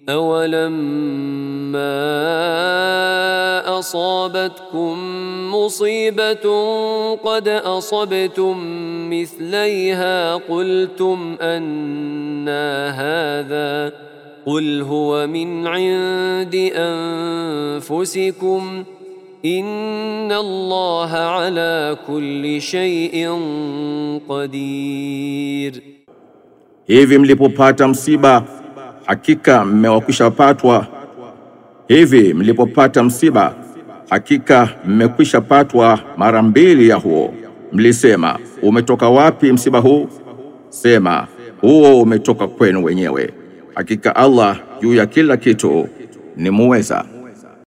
أولما أصابتكم مصيبة قد أصبتم مثليها قلتم أنى هذا قل هو من عند أنفسكم إن الله على كل شيء قدير. Hivi mlipopata msiba hakika mmewakwisha patwa. Hivi mlipopata msiba hakika mmekwisha patwa mara mbili ya huo. Mlisema, umetoka wapi msiba huu? Sema, huo umetoka kwenu wenyewe. Hakika Allah juu ya kila kitu ni muweza.